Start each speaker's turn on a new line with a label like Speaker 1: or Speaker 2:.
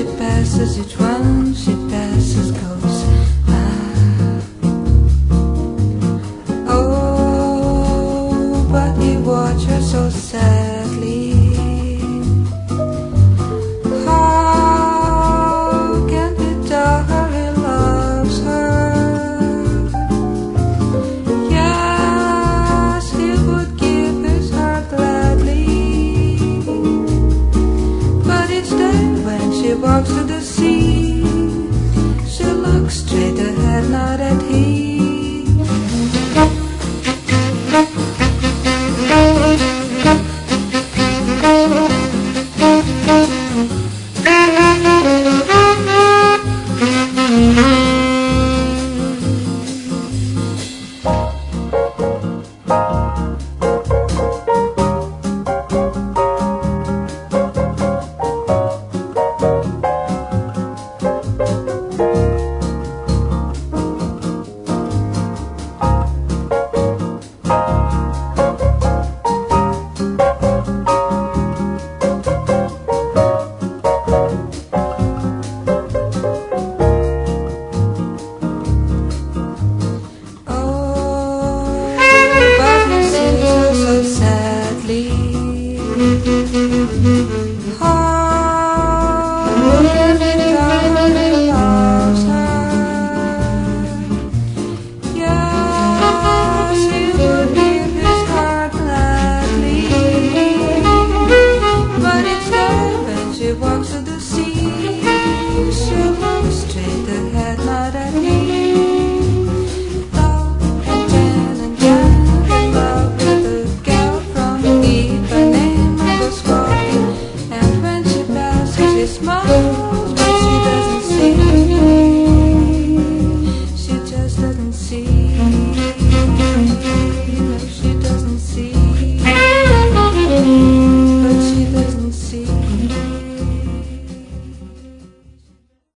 Speaker 1: passes, each one she passes goes. Oh, but he watched her so sadly. How can he tell her he loves her? Yes, he would give his heart gladly, but each day when she walks to the sea,